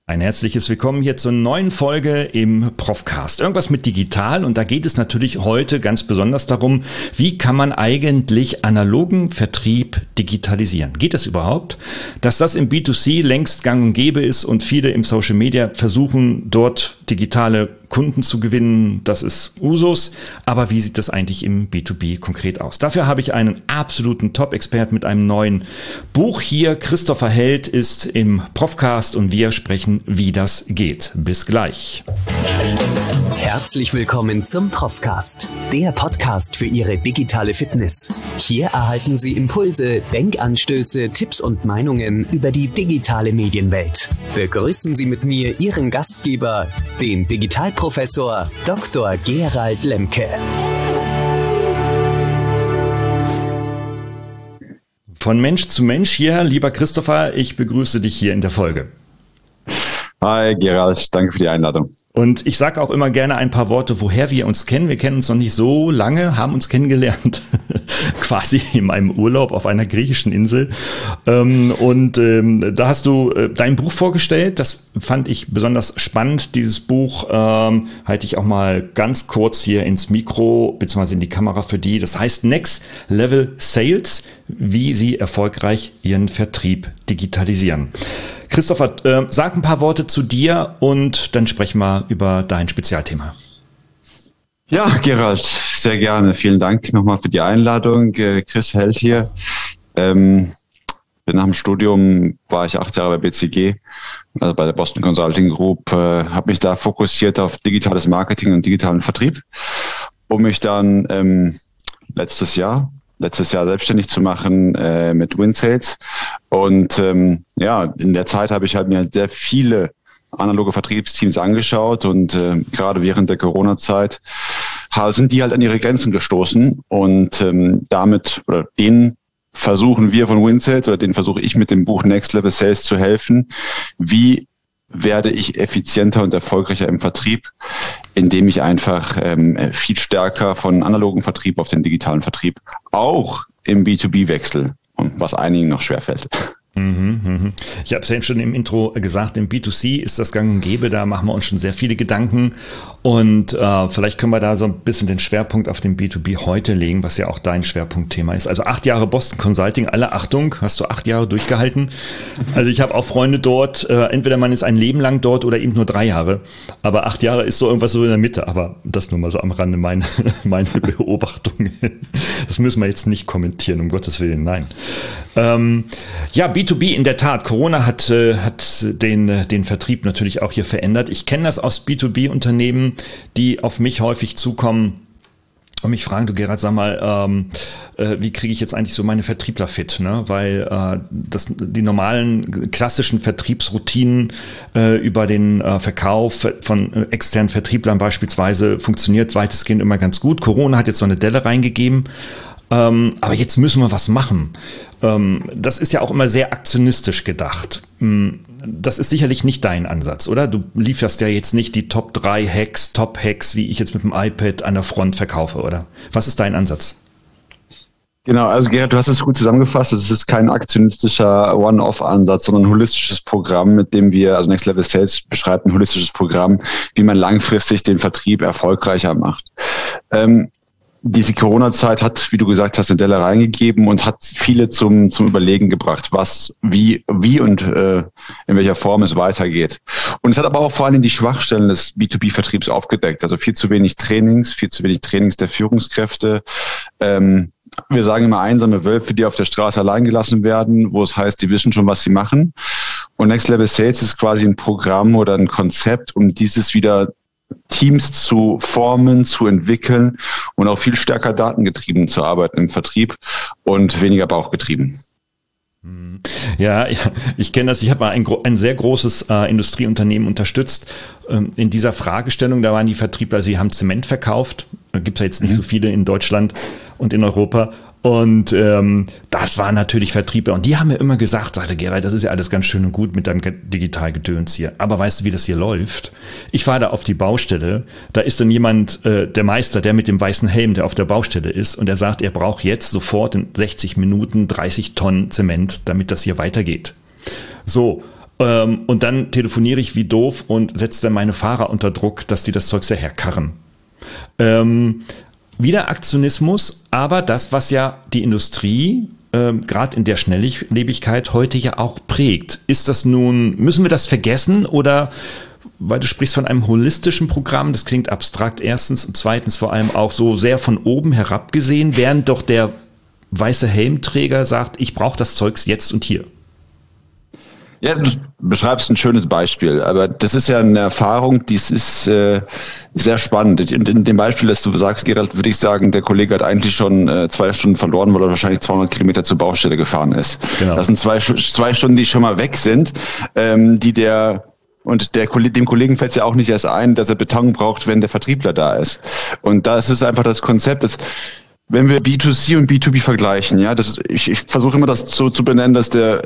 Ein herzliches Willkommen hier zur neuen Folge im Profcast. Irgendwas mit digital, und da geht es natürlich heute ganz besonders darum, wie kann man eigentlich analogen Vertrieb digitalisieren? Geht das überhaupt? Dass das im B2C längst gang und gäbe ist und viele im Social Media versuchen, dort digitale Kunden zu gewinnen, das ist Usus. Aber wie sieht das eigentlich im B2B konkret aus? Dafür habe ich einen absoluten Top-Experten mit einem neuen Buch hier. Christopher Held ist im Profcast und wir sprechen, wie das geht. Bis gleich. Herzlich willkommen zum Profcast, der Podcast für Ihre digitale Fitness. Hier erhalten Sie Impulse, Denkanstöße, Tipps und Meinungen über die digitale Medienwelt. Begrüßen Sie mit mir Ihren Gastgeber, den Digitalprofessor Dr. Gerald Lemke. Von Mensch zu Mensch hier, lieber Christopher, ich begrüße dich hier in der Folge. Hi Gerald, danke für die Einladung. Und ich sage auch immer gerne ein paar Worte, woher wir uns kennen. Wir kennen uns noch nicht so lange, haben uns kennengelernt quasi in meinem Urlaub auf einer griechischen Insel. Da hast du dein Buch vorgestellt. Das fand ich besonders spannend. Dieses Buch halte ich auch mal ganz kurz hier ins Mikro bzw. in die Kamera für die. Das heißt Next Level Sales, wie Sie erfolgreich Ihren Vertrieb digitalisieren. Christopher, sag ein paar Worte zu dir und dann sprechen wir über dein Spezialthema. Ja, Gerald, sehr gerne. Vielen Dank nochmal für die Einladung. Chris Held hier. Nach dem Studium war ich 8 Jahre bei BCG, also bei der Boston Consulting Group, habe mich da fokussiert auf digitales Marketing und digitalen Vertrieb, um mich dann letztes Jahr selbstständig zu machen mit WinSales. Und in der Zeit habe ich halt mir sehr viele analoge Vertriebsteams angeschaut und gerade während der Corona-Zeit sind die halt an ihre Grenzen gestoßen und denen versuche ich mit dem Buch Next Level Sales zu helfen. Wie werde ich effizienter und erfolgreicher im Vertrieb, indem ich einfach viel stärker von analogen Vertrieb auf den digitalen Vertrieb auch im B2B wechsle, was einigen noch schwerfällt. Ich habe es ja schon im Intro gesagt, im B2C ist das gang und gäbe, da machen wir uns schon sehr viele Gedanken und vielleicht können wir da so ein bisschen den Schwerpunkt auf den B2B heute legen, was ja auch dein Schwerpunktthema ist. Also 8 Jahre Boston Consulting, alle Achtung, hast du 8 Jahre durchgehalten? Also ich habe auch Freunde dort, entweder man ist ein Leben lang dort oder eben nur 3 Jahre, aber 8 Jahre ist so irgendwas so in der Mitte, aber das nur mal so am Rande meine Beobachtung. Das müssen wir jetzt nicht kommentieren, um Gottes Willen, nein. B2B in der Tat. Corona hat den Vertrieb natürlich auch hier verändert. Ich kenne das aus B2B-Unternehmen, die auf mich häufig zukommen und mich fragen, du Gerhard, sag mal, wie kriege ich jetzt eigentlich so meine Vertriebler fit? Ne? Weil die normalen klassischen Vertriebsroutinen über den Verkauf von externen Vertrieblern beispielsweise funktioniert weitestgehend immer ganz gut. Corona hat jetzt so eine Delle reingegeben. Aber jetzt müssen wir was machen. Das ist ja auch immer sehr aktionistisch gedacht. Das ist sicherlich nicht dein Ansatz, oder? Du lieferst ja jetzt nicht die Top 3 Hacks, Top-Hacks, wie ich jetzt mit dem iPad an der Front verkaufe, oder? Was ist dein Ansatz? Genau, also Gerhard, du hast es gut zusammengefasst. Es ist kein aktionistischer One-Off-Ansatz, sondern ein holistisches Programm, mit dem wir, also Next Level Sales beschreibt ein holistisches Programm, wie man langfristig den Vertrieb erfolgreicher macht. Diese Corona-Zeit hat, wie du gesagt hast, eine Delle reingegeben und hat viele zum Überlegen gebracht, wie und in welcher Form es weitergeht. Und es hat aber auch vor allem die Schwachstellen des B2B-Vertriebs aufgedeckt. Also viel zu wenig Trainings der Führungskräfte. Wir sagen immer einsame Wölfe, die auf der Straße allein gelassen werden, wo es heißt, die wissen schon, was sie machen. Und Next Level Sales ist quasi ein Programm oder ein Konzept, um dieses wieder Teams zu formen, zu entwickeln und auch viel stärker datengetrieben zu arbeiten im Vertrieb und weniger bauchgetrieben. Ja, ich kenne das. Ich habe mal ein sehr großes Industrieunternehmen unterstützt. In dieser Fragestellung, da waren die Vertriebler, sie haben Zement verkauft. Da gibt es ja jetzt nicht so viele in Deutschland und in Europa. Und das waren natürlich Vertriebler. Und die haben mir immer gesagt, sagte Gerald, das ist ja alles ganz schön und gut mit deinem Digitalgedöns hier. Aber weißt du, wie das hier läuft? Ich fahre da auf die Baustelle. Da ist dann jemand, der Meister, der mit dem weißen Helm, der auf der Baustelle ist. Und er sagt, er braucht jetzt sofort in 60 Minuten 30 Tonnen Zement, damit das hier weitergeht. So. Und dann telefoniere ich wie doof und setze dann meine Fahrer unter Druck, dass die das Zeug sehr herkarren. Wieder Aktionismus, aber das, was ja die Industrie gerade in der Schnelllebigkeit heute ja auch prägt. Ist das nun, müssen wir das vergessen oder, weil du sprichst von einem holistischen Programm, das klingt abstrakt erstens und zweitens vor allem auch so sehr von oben herab gesehen, während doch der weiße Helmträger sagt, ich brauche das Zeugs jetzt und hier. Ja, du beschreibst ein schönes Beispiel, aber das ist ja eine Erfahrung, die ist sehr spannend. In dem Beispiel, das du sagst, Gerald, würde ich sagen, der Kollege hat eigentlich schon 2 Stunden verloren, weil er wahrscheinlich 200 Kilometer zur Baustelle gefahren ist. Genau. Das sind 2 Stunden, die schon mal weg sind, dem Kollegen fällt es ja auch nicht erst ein, dass er Beton braucht, wenn der Vertriebler da ist. Und da ist es einfach das Konzept, dass wenn wir B2C und B2B vergleichen, ja, ich versuche immer das so zu benennen, dass der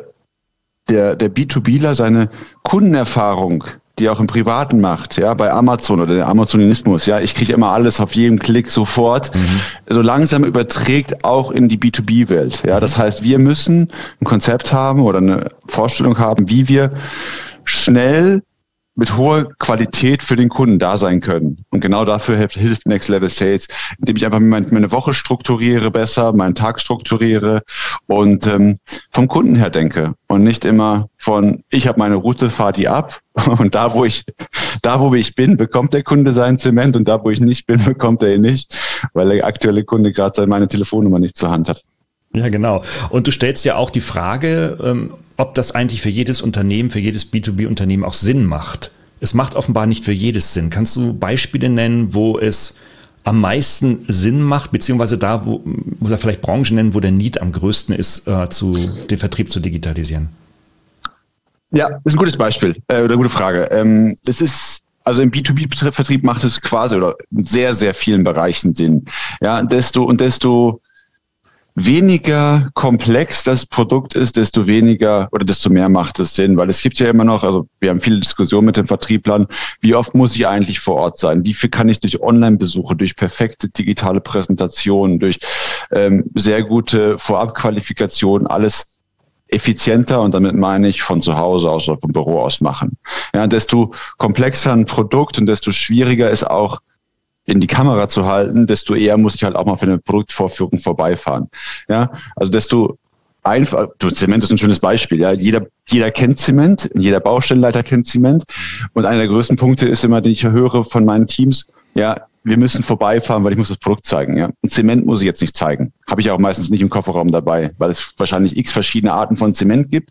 B2Bler seine Kundenerfahrung, die er auch im Privaten macht, ja, bei Amazon oder der Amazonismus, ja, ich kriege immer alles auf jedem Klick sofort, so langsam überträgt auch in die B2B-Welt. Ja, das heißt, wir müssen ein Konzept haben oder eine Vorstellung haben, wie wir schnell mit hoher Qualität für den Kunden da sein können. Und genau dafür hilft Next Level Sales, indem ich einfach meine Woche strukturiere besser, meinen Tag strukturiere und vom Kunden her denke und nicht immer von, ich habe meine Route, fahr die ab und da, wo ich bin, bekommt der Kunde seinen Zement und da, wo ich nicht bin, bekommt er ihn nicht, weil der aktuelle Kunde gerade meine Telefonnummer nicht zur Hand hat. Ja, genau. Und du stellst ja auch die Frage, ob das eigentlich für jedes Unternehmen, für jedes B2B-Unternehmen auch Sinn macht. Es macht offenbar nicht für jedes Sinn. Kannst du Beispiele nennen, wo es am meisten Sinn macht, beziehungsweise da, oder vielleicht Branchen nennen, wo der Need am größten ist, den Vertrieb zu digitalisieren? Ja, ist ein gutes Beispiel oder eine gute Frage. Also im B2B-Vertrieb macht es quasi oder in sehr, sehr vielen Bereichen Sinn. Ja, desto weniger komplex das Produkt ist, desto weniger oder desto mehr macht es Sinn, weil es gibt ja immer noch, also wir haben viele Diskussionen mit den Vertrieblern, wie oft muss ich eigentlich vor Ort sein? Wie viel kann ich durch Online-Besuche, durch perfekte digitale Präsentationen, durch sehr gute Vorabqualifikationen alles effizienter und damit meine ich von zu Hause aus oder vom Büro aus machen. Ja, desto komplexer ein Produkt und desto schwieriger ist auch in die Kamera zu halten, desto eher muss ich halt auch mal für eine Produktvorführung vorbeifahren. Ja, also desto einfach, Zement ist ein schönes Beispiel. Ja, jeder kennt Zement, jeder Baustellenleiter kennt Zement. Und einer der größten Punkte ist immer, den ich höre von meinen Teams, ja, wir müssen vorbeifahren, weil ich muss das Produkt zeigen. Ja, und Zement muss ich jetzt nicht zeigen. Habe ich auch meistens nicht im Kofferraum dabei, weil es wahrscheinlich x verschiedene Arten von Zement gibt.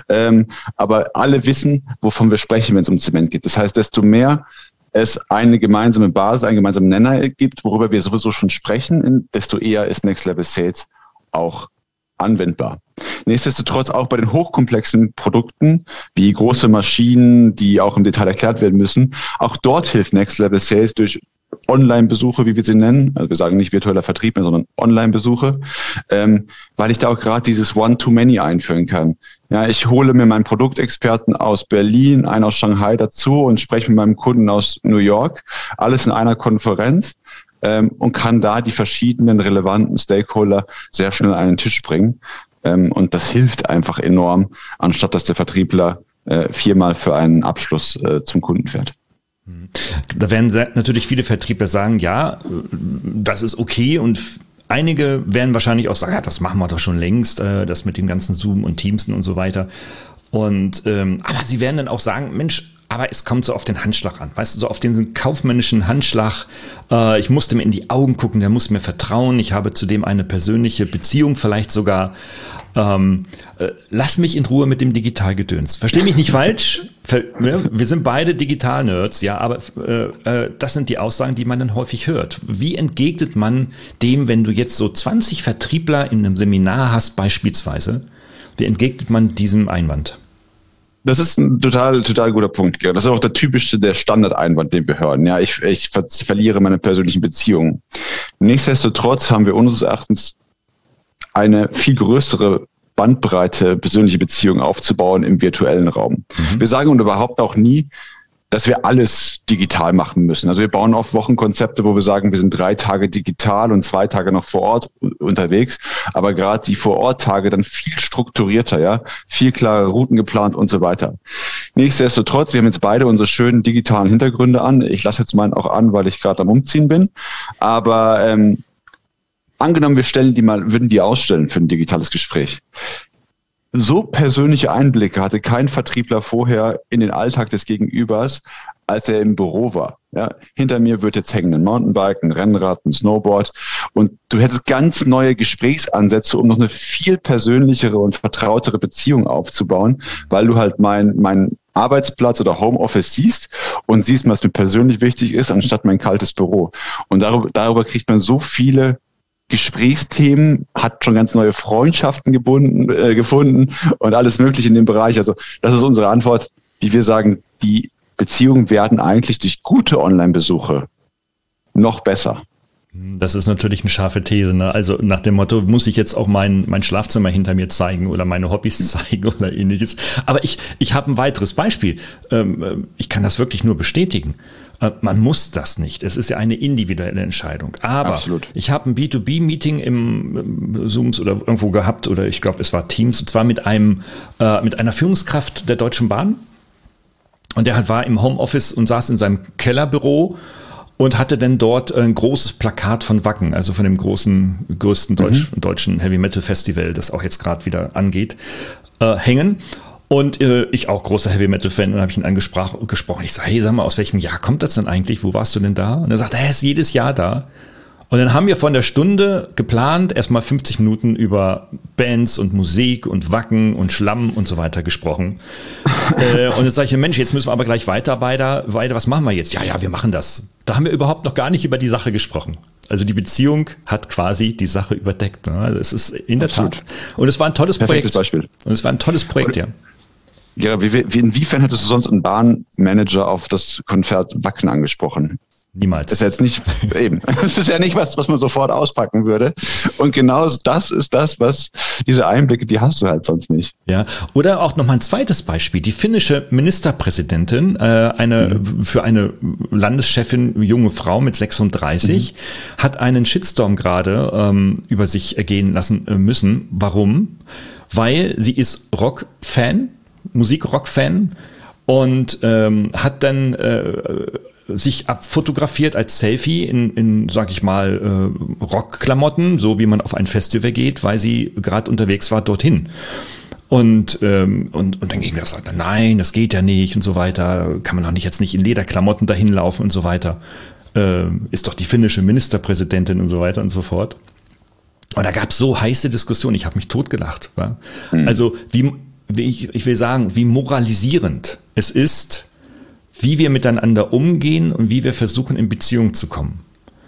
Aber alle wissen, wovon wir sprechen, wenn es um Zement geht. Das heißt, desto mehr es eine gemeinsame Basis, einen gemeinsamen Nenner gibt, worüber wir sowieso schon sprechen, desto eher ist Next Level Sales auch anwendbar. Nichtsdestotrotz auch bei den hochkomplexen Produkten, wie große Maschinen, die auch im Detail erklärt werden müssen, auch dort hilft Next Level Sales durch Online-Besuche, wie wir sie nennen. Also wir sagen nicht virtueller Vertrieb mehr, sondern Online-Besuche, weil ich da auch gerade dieses One-to-Many einführen kann. Ja, ich hole mir meinen Produktexperten aus Berlin, einen aus Shanghai dazu und spreche mit meinem Kunden aus New York, alles in einer Konferenz und kann da die verschiedenen relevanten Stakeholder sehr schnell an den Tisch bringen. Und das hilft einfach enorm, anstatt dass der Vertriebler 4-mal für einen Abschluss zum Kunden fährt. Da werden natürlich viele Vertriebler sagen, ja, das ist okay und einige werden wahrscheinlich auch sagen, ja, das machen wir doch schon längst, das mit dem ganzen Zoom und Teamsen und so weiter. Und aber sie werden dann auch sagen, Mensch, aber es kommt so auf den Handschlag an, weißt du, so auf den kaufmännischen Handschlag. Ich muss dem in die Augen gucken, der muss mir vertrauen, ich habe zudem eine persönliche Beziehung, vielleicht sogar. Lass mich in Ruhe mit dem Digitalgedöns. Versteh mich nicht falsch, wir sind beide Digital-Nerds, ja, aber das sind die Aussagen, die man dann häufig hört. Wie entgegnet man dem, wenn du jetzt so 20 Vertriebler in einem Seminar hast beispielsweise, wie entgegnet man diesem Einwand? Das ist ein total guter Punkt, Gerhard. Das ist auch der typischste, der Standardeinwand, den wir hören. Ja, ich verliere meine persönlichen Beziehungen. Nichtsdestotrotz haben wir unseres Erachtens eine viel größere Bandbreite persönliche Beziehungen aufzubauen im virtuellen Raum. Wir sagen und überhaupt auch nie, dass wir alles digital machen müssen. Also wir bauen oft Wochenkonzepte, wo wir sagen, wir sind 3 Tage digital und 2 Tage noch vor Ort unterwegs. Aber gerade die Vor-Ort-Tage dann viel strukturierter, ja, viel klare Routen geplant und so weiter. Nichtsdestotrotz, wir haben jetzt beide unsere schönen digitalen Hintergründe an. Ich lasse jetzt meinen auch an, weil ich gerade am Umziehen bin. Aber angenommen, wir würden die ausstellen für ein digitales Gespräch. So persönliche Einblicke hatte kein Vertriebler vorher in den Alltag des Gegenübers, als er im Büro war. Ja, hinter mir wird jetzt hängen ein Mountainbike, ein Rennrad, ein Snowboard und du hättest ganz neue Gesprächsansätze, um noch eine viel persönlichere und vertrautere Beziehung aufzubauen, weil du halt meinen Arbeitsplatz oder Homeoffice siehst und siehst, was mir persönlich wichtig ist, anstatt mein kaltes Büro. Und darüber kriegt man so viele Gesprächsthemen, hat schon ganz neue Freundschaften gefunden und alles Mögliche in dem Bereich. Also das ist unsere Antwort, wie wir sagen, die Beziehungen werden eigentlich durch gute Online-Besuche noch besser. Das ist natürlich eine scharfe These, ne? Also nach dem Motto, muss ich jetzt auch mein Schlafzimmer hinter mir zeigen oder meine Hobbys zeigen oder ähnliches. Aber ich habe ein weiteres Beispiel. Ich kann das wirklich nur bestätigen. Man muss das nicht. Es ist ja eine individuelle Entscheidung. Aber absolut. Ich habe ein B2B-Meeting im Zooms oder irgendwo gehabt oder ich glaube, es war Teams und zwar mit einer Führungskraft der Deutschen Bahn. Und der war im Homeoffice und saß in seinem Kellerbüro und hatte dann dort ein großes Plakat von Wacken, also von dem größten deutschen Heavy Metal Festival, das auch jetzt gerade wieder angeht, hängen. Und ich auch großer Heavy Metal Fan und habe ich ihn angesprochen. Ich sage, hey, sag mal, aus welchem Jahr kommt das denn eigentlich? Wo warst du denn da? Und er sagt, er ist jedes Jahr da. Und dann haben wir von der Stunde geplant, erstmal 50 Minuten über Bands und Musik und Wacken und Schlamm und so weiter gesprochen. Und jetzt sage ich, Mensch, jetzt müssen wir aber gleich weiter, was machen wir jetzt? Ja, wir machen das. Da haben wir überhaupt noch gar nicht über die Sache gesprochen. Also die Beziehung hat quasi die Sache überdeckt. Also es ist in der Tat. Und es war ein tolles Projekt. Beispiel. Und es war ein tolles Projekt, ja. Ja, inwiefern hättest du sonst einen Bahnmanager auf das Konzert Wacken angesprochen? Niemals. Das ist jetzt nicht, eben. Das ist ja nicht was man sofort auspacken würde. Und genau das ist das, was diese Einblicke, die hast du halt sonst nicht. Ja. Oder auch nochmal ein zweites Beispiel. Die finnische Ministerpräsidentin, für eine Landeschefin, junge Frau mit 36, hat einen Shitstorm gerade über sich ergehen lassen müssen. Warum? Weil sie ist Rock-Fan, Musik-Rock-Fan und hat dann sich abfotografiert als Selfie in sag ich mal, Rockklamotten, so wie man auf ein Festival geht, weil sie gerade unterwegs war dorthin. Und dann ging das, nein, das geht ja nicht und so weiter, kann man auch jetzt nicht in Lederklamotten dahin laufen und so weiter. Ist doch die finnische Ministerpräsidentin und so weiter und so fort. Und da gab es so heiße Diskussionen, ich habe mich totgelacht. Ja? Also ich will sagen, wie moralisierend es ist, wie wir miteinander umgehen und wie wir versuchen, in Beziehung zu kommen.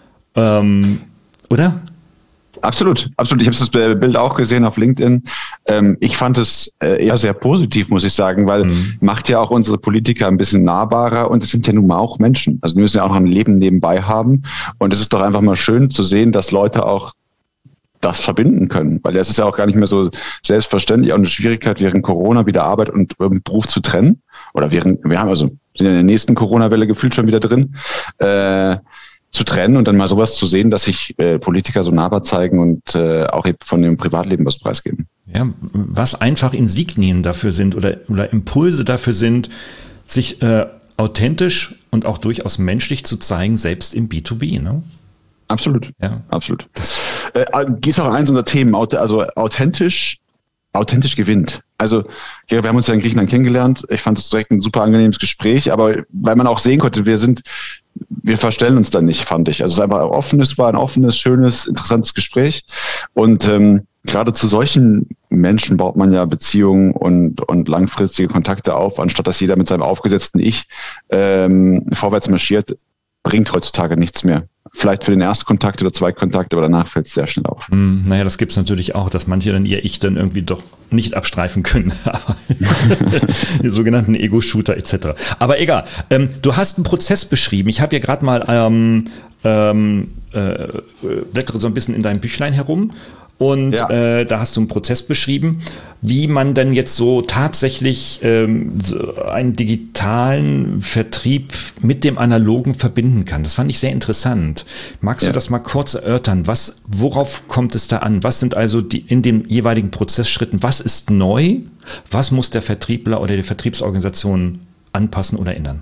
Oder? Absolut. Ich habe das Bild auch gesehen auf LinkedIn. Ich fand es eher sehr positiv, muss ich sagen, weil macht ja auch unsere Politiker ein bisschen nahbarer und es sind ja nun mal auch Menschen. Also die müssen ja auch noch ein Leben nebenbei haben. Und es ist doch einfach mal schön zu sehen, dass Leute auch das verbinden können, weil es ist ja auch gar nicht mehr so selbstverständlich, auch eine Schwierigkeit während Corona wieder Arbeit und Beruf zu trennen. Oder wir sind in der nächsten Corona-Welle gefühlt schon wieder drin, zu trennen und dann mal sowas zu sehen, dass sich Politiker so nahbar zeigen und auch eben von dem Privatleben was preisgeben. Ja, was einfach Insignien dafür sind oder Impulse dafür sind, sich authentisch und auch durchaus menschlich zu zeigen, selbst im B2B, ne? Absolut, ja, absolut. Ist auch eins unserer Themen, also authentisch gewinnt. Also wir haben uns ja in Griechenland kennengelernt. Ich fand es direkt ein super angenehmes Gespräch, aber weil man auch sehen konnte, wir verstellen uns dann nicht, fand ich. Also es war ein offenes, schönes, interessantes Gespräch. Und gerade zu solchen Menschen baut man ja Beziehungen und langfristige Kontakte auf, anstatt dass jeder mit seinem aufgesetzten Ich vorwärts marschiert, bringt heutzutage nichts mehr. Vielleicht für den Erstkontakt oder Zweitkontakt, aber danach fällt es sehr schnell auf. Naja, das gibt es natürlich auch, dass manche dann ihr Ich dann irgendwie doch nicht abstreifen können. Die sogenannten Ego-Shooter etc. Aber egal. Du hast einen Prozess beschrieben. Ich habe ja gerade mal blättere so ein bisschen in deinem Büchlein herum. Und da hast du einen Prozess beschrieben, wie man dann jetzt so tatsächlich so einen digitalen Vertrieb mit dem analogen verbinden kann. Das fand ich sehr interessant. Magst du das mal kurz erörtern? Worauf kommt es da an? Was sind also in den jeweiligen Prozessschritten? Was ist neu? Was muss der Vertriebler oder die Vertriebsorganisation anpassen oder ändern?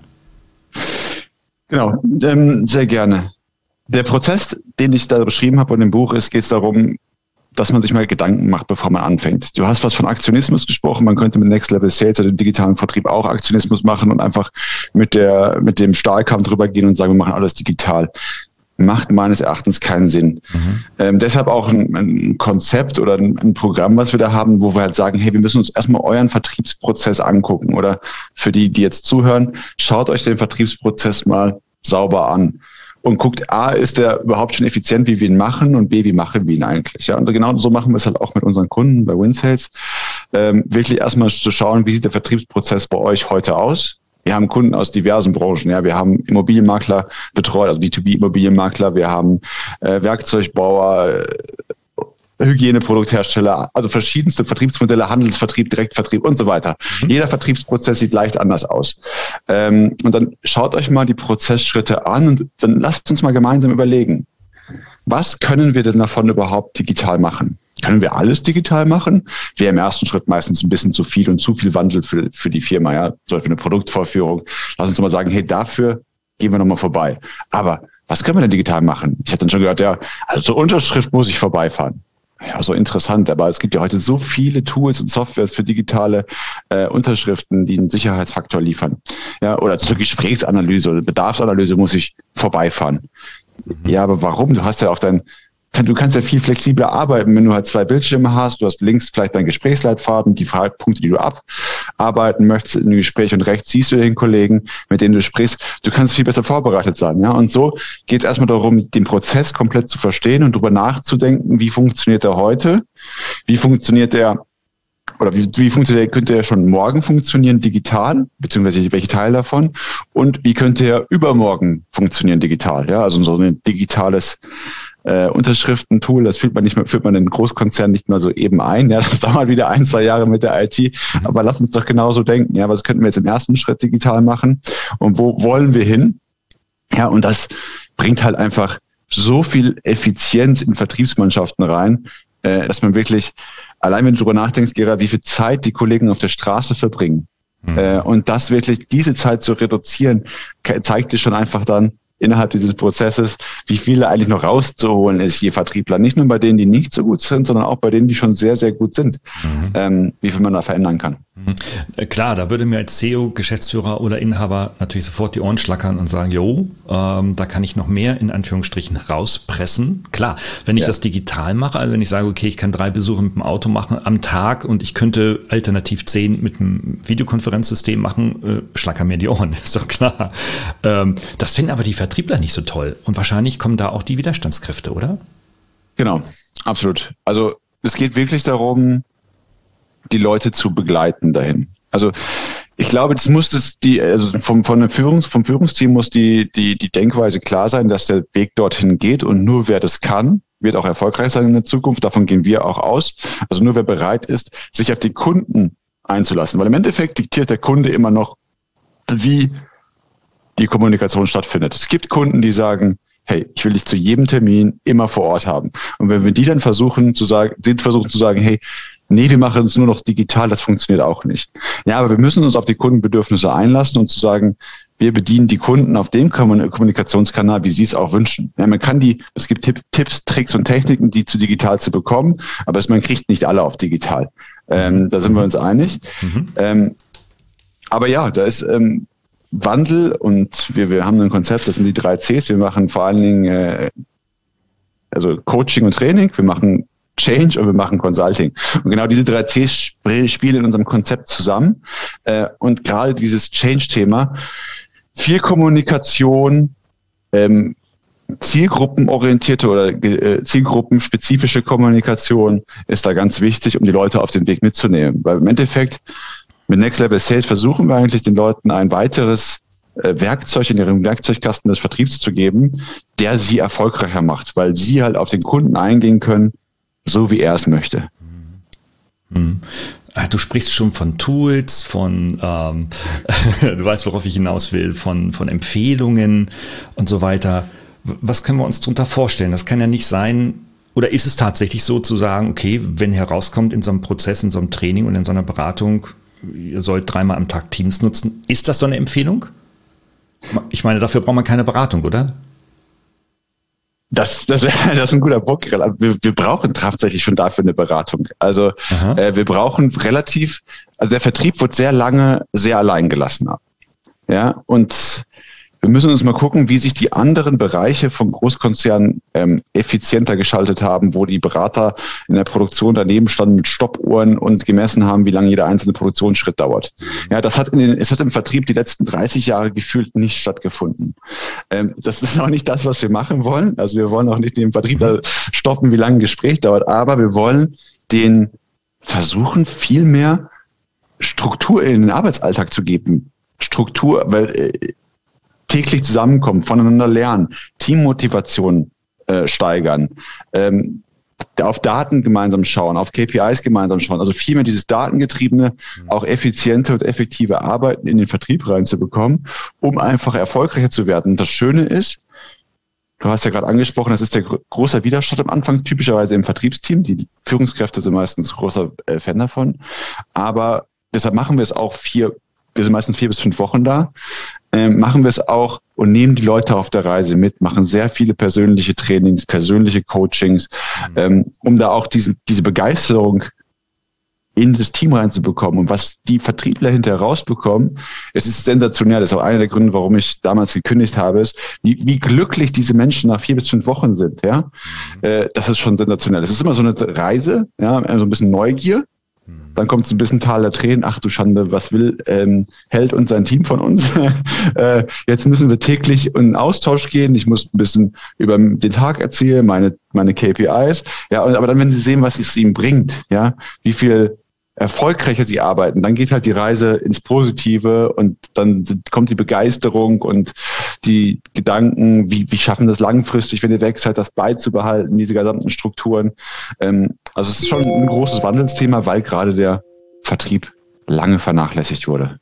Genau, sehr gerne. Der Prozess, den ich da beschrieben habe in dem Buch, geht es darum, dass man sich mal Gedanken macht, bevor man anfängt. Du hast was von Aktionismus gesprochen. Man könnte mit Next Level Sales oder dem digitalen Vertrieb auch Aktionismus machen und einfach mit dem Stahlkamm drüber gehen und sagen, wir machen alles digital. Macht meines Erachtens keinen Sinn. Deshalb auch ein Konzept oder ein Programm, was wir da haben, wo wir halt sagen, hey, wir müssen uns erstmal euren Vertriebsprozess angucken. Oder für die jetzt zuhören, schaut euch den Vertriebsprozess mal sauber an. Und guckt, A, ist der überhaupt schon effizient, wie wir ihn machen, und B, wie machen wir ihn eigentlich? Ja, und genau so machen wir es halt auch mit unseren Kunden bei WinSales. Wirklich erstmal zu schauen, wie sieht der Vertriebsprozess bei euch heute aus? Wir haben Kunden aus diversen Branchen. Ja, wir haben Immobilienmakler betreut, also B2B-Immobilienmakler. Wir haben Werkzeugbauer, Hygieneprodukthersteller, also verschiedenste Vertriebsmodelle, Handelsvertrieb, Direktvertrieb und so weiter. Jeder Vertriebsprozess sieht leicht anders aus. Und dann schaut euch mal die Prozessschritte an und dann lasst uns mal gemeinsam überlegen, was können wir denn davon überhaupt digital machen? Können wir alles digital machen? Wäre im ersten Schritt meistens ein bisschen zu viel und zu viel Wandel für die Firma. Ja, zum Beispiel eine Produktvorführung. Lass uns mal sagen, hey, dafür gehen wir nochmal vorbei. Aber was können wir denn digital machen? Ich hatte dann schon gehört, ja, also zur Unterschrift muss ich vorbeifahren. Ja, so interessant, aber es gibt ja heute so viele Tools und Softwares für digitale Unterschriften, die einen Sicherheitsfaktor liefern. Ja, oder zur Gesprächsanalyse oder Bedarfsanalyse muss ich vorbeifahren. Ja, aber warum? Du hast ja auch du kannst ja viel flexibler arbeiten, wenn du halt 2 Bildschirme hast. Du hast links vielleicht deinen Gesprächsleitfaden, die Punkte, die du abarbeiten möchtest in dem Gespräch, und rechts siehst du den Kollegen, mit dem du sprichst. Du kannst viel besser vorbereitet sein. Ja? Und so geht es erstmal darum, den Prozess komplett zu verstehen und darüber nachzudenken, wie funktioniert er heute, wie funktioniert er, oder wie funktioniert, könnte er schon morgen funktionieren digital, beziehungsweise welche Teile davon, und wie könnte er übermorgen funktionieren digital. Ja? Also so ein digitales Unterschriftentool, das führt man in Großkonzernen nicht mal so eben ein. Ja, das dauert wieder 1-2 Jahre mit der IT. Aber lass uns doch genauso denken. Ja, was könnten wir jetzt im ersten Schritt digital machen? Und wo wollen wir hin? Ja, und das bringt halt einfach so viel Effizienz in Vertriebsmannschaften rein, dass man wirklich, allein wenn du darüber nachdenkst, Gerhard, wie viel Zeit die Kollegen auf der Straße verbringen. Und das wirklich, diese Zeit zu reduzieren, zeigt dir schon einfach dann, innerhalb dieses Prozesses, wie viel da eigentlich noch rauszuholen ist, je Vertriebler. Nicht nur bei denen, die nicht so gut sind, sondern auch bei denen, die schon sehr, sehr gut sind. Wie viel man da verändern kann. Klar, da würde mir als CEO, Geschäftsführer oder Inhaber natürlich sofort die Ohren schlackern und sagen, jo, da kann ich noch mehr in Anführungsstrichen rauspressen. Klar, wenn ich das digital mache, also wenn ich sage, okay, ich kann 3 Besuche mit dem Auto machen am Tag und ich könnte alternativ 10 mit einem Videokonferenzsystem machen, schlackern mir die Ohren, ist doch klar. Das finden aber die Vertriebler nicht so toll. Und wahrscheinlich kommen da auch die Widerstandskräfte, oder? Genau, absolut. Also es geht wirklich darum, die Leute zu begleiten dahin. Also ich glaube, vom Führungsteam muss die Denkweise klar sein, dass der Weg dorthin geht, und nur wer das kann, wird auch erfolgreich sein in der Zukunft. Davon gehen wir auch aus. Also nur wer bereit ist, sich auf den Kunden einzulassen. Weil im Endeffekt diktiert der Kunde immer noch, wie die Kommunikation stattfindet. Es gibt Kunden, die sagen, hey, ich will dich zu jedem Termin immer vor Ort haben. Und wenn wir die dann versuchen zu sagen, hey, nee, wir machen es nur noch digital, das funktioniert auch nicht. Ja, aber wir müssen uns auf die Kundenbedürfnisse einlassen und zu sagen, wir bedienen die Kunden auf dem Kommunikationskanal, wie sie es auch wünschen. Ja, es gibt Tipps, Tricks und Techniken, die zu digital zu bekommen, aber man kriegt nicht alle auf digital. Da sind wir uns einig. Aber ja, da ist Wandel, und wir haben ein Konzept, das sind die 3 Cs. Wir machen vor allen Dingen also Coaching und Training, wir machen Change und wir machen Consulting. Und genau diese 3 Cs spielen in unserem Konzept zusammen. Und gerade dieses Change-Thema, viel Kommunikation, zielgruppenorientierte oder zielgruppenspezifische Kommunikation ist da ganz wichtig, um die Leute auf den Weg mitzunehmen. Weil im Endeffekt mit Next Level Sales versuchen wir eigentlich den Leuten ein weiteres Werkzeug in ihrem Werkzeugkasten des Vertriebs zu geben, der sie erfolgreicher macht, weil sie halt auf den Kunden eingehen können, so wie er es möchte. Du sprichst schon von Tools, du weißt, worauf ich hinaus will, von Empfehlungen und so weiter. Was können wir uns darunter vorstellen? Das kann ja nicht sein, oder ist es tatsächlich so zu sagen, okay, wenn herauskommt in so einem Prozess, in so einem Training und in so einer Beratung, ihr sollt 3-mal am Tag Teams nutzen, ist das so eine Empfehlung? Ich meine, dafür braucht man keine Beratung, oder? Das ist ein guter Punkt. Wir brauchen tatsächlich schon dafür eine Beratung. Also wir brauchen also der Vertrieb wird sehr lange sehr allein gelassen. Ja, und wir müssen uns mal gucken, wie sich die anderen Bereiche vom Großkonzern effizienter geschaltet haben, wo die Berater in der Produktion daneben standen mit Stoppuhren und gemessen haben, wie lange jeder einzelne Produktionsschritt dauert. Ja, es hat im Vertrieb die letzten 30 Jahre gefühlt nicht stattgefunden. Das ist auch nicht das, was wir machen wollen. Also wir wollen auch nicht den Vertrieb stoppen, wie lange ein Gespräch dauert, aber wir wollen den versuchen, viel mehr Struktur in den Arbeitsalltag zu geben. Struktur, weil täglich zusammenkommen, voneinander lernen, Teammotivation steigern, auf Daten gemeinsam schauen, auf KPIs gemeinsam schauen, also viel mehr dieses datengetriebene, auch effiziente und effektive Arbeiten in den Vertrieb reinzubekommen, um einfach erfolgreicher zu werden. Und das Schöne ist, du hast ja gerade angesprochen, das ist der große Widerstand am Anfang, typischerweise im Vertriebsteam. Die Führungskräfte sind meistens großer Fan davon, aber deshalb machen wir es auch wir sind meistens 4 bis 5 Wochen da, machen wir es auch und nehmen die Leute auf der Reise mit, machen sehr viele persönliche Trainings, persönliche Coachings, um da auch diese Begeisterung in das Team reinzubekommen. Und was die Vertriebler hinterher rausbekommen, es ist sensationell. Das ist auch einer der Gründe, warum ich damals gekündigt habe, ist, wie glücklich diese Menschen nach 4 bis 5 Wochen sind. Ja, das ist schon sensationell. Es ist immer so eine Reise, ja, so ein bisschen Neugier. Dann kommt so ein bisschen Tal der Tränen. Ach du Schande, was will Held und sein Team von uns? Jetzt müssen wir täglich in einen Austausch gehen. Ich muss ein bisschen über den Tag erzählen, meine KPIs. Ja, aber dann, wenn sie sehen, was es ihnen bringt, ja, wie viel erfolgreicher sie arbeiten, dann geht halt die Reise ins Positive und dann kommt die Begeisterung und die Gedanken, wie schaffen das langfristig, wenn ihr weg seid, das beizubehalten, diese gesamten Strukturen. Also es ist schon ein großes Wandelsthema, weil gerade der Vertrieb lange vernachlässigt wurde.